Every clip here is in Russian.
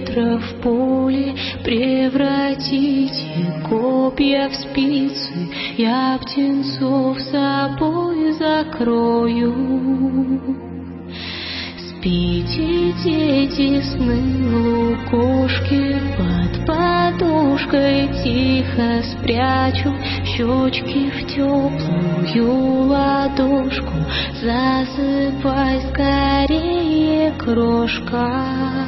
ветра в поле, превратите копья в спицы, я птенцов собой закрою. Спите, дети, сны лукошки, под подушкой тихо спрячу щечки в теплую ладошку. Засыпай скорее, крошка.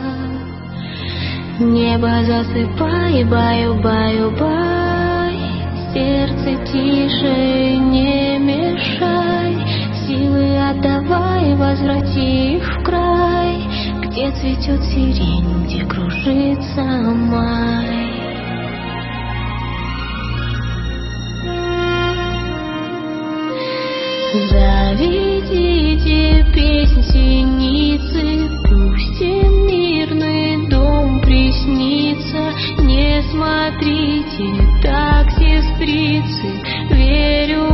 Небо засыпай, баю-баю-бай, сердце тише, не мешай, силы отдавай, возврати их в край, где цветет сирень, где кружится май. Заведите песнь синицы, пусть им мирный дом приснится. Не смотрите так, сестрицы, верю